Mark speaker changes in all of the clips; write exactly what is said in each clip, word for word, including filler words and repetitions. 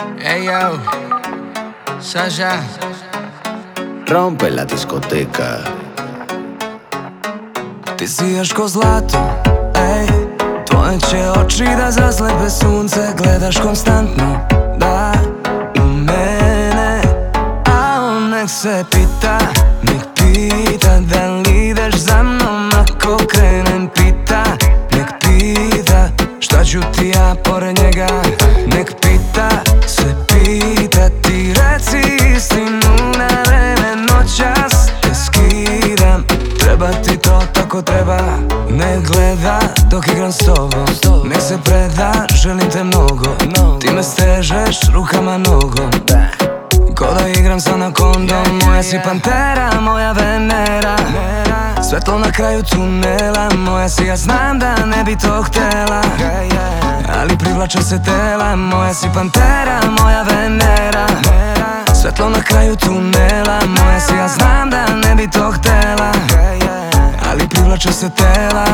Speaker 1: Ey yo, Sasha,
Speaker 2: rompe la discoteca.
Speaker 3: Ti sijaš ko zlato, ej. Tvoje će oči da zaslepe sunce. Gledaš konstantno, da, u mene. A on nek se pita, nek pita da li ideš za mnom ako krenem. Pita, nek pita šta ću ti ja pored njega. Nek pita, se pita, ti reci istinu na vreme. Noćas te skidam, treba ti to tako treba. Ne gleda dok igram s tobom, nek se preda, želim te mnogo. Ti me stežeš rukama nogom, ko da igram sa anakondom. Moja si pantera, moja Venera, svetlo na kraju tunela. Moja si, ja znam da ne bi to htela, ali privlače se tela. Moja si pantera, moja Venera, svetlo na kraju tunela. Moja si, ja znam da ne bi to htela, ali privlače se tela.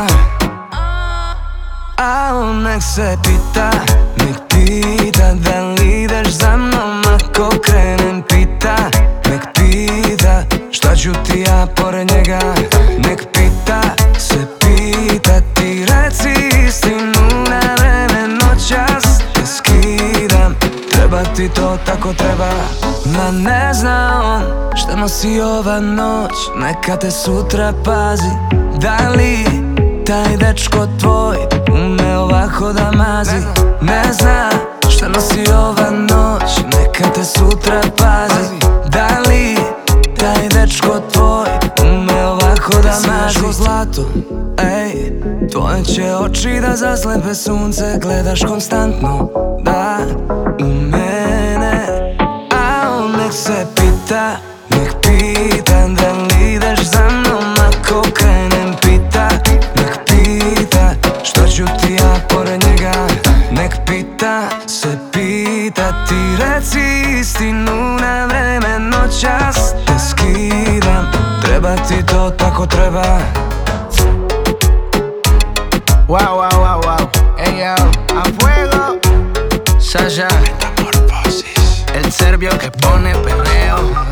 Speaker 3: A on nek se pita, nek pita da li ideš za mnom ako krenem. Pita, nek pita šta ću ti ja pored njega. Nek pita, se pita, ti reci istinu na vreme. Noćas te skidam, treba ti to tako treba. Ma ne zna on šta nosi ova noć, neka te sutra pazi. Da li taj dečko tvoj ume ovako da mazi? Ne zna šta nosi ova noć, neka te sutra pazi. Da li taj dečko tvoj ume ovako da mazi? Ti si zlato, ej. Tvoje će oči da zaslepe sunce. Gledaš konstantno, da, u mene. A on nek se pita, nek pita da li ideš za mnom ako krenem. Pita, nek pita šta ću ti ja pored njega. Nek pita, se pita, ti reci istinu na vreme. Noćas te skidam, treba ti to tako treba.
Speaker 1: wow, wow, wow, wow. Ey yo, a fuego, Sasha, el serbio que pone perreo.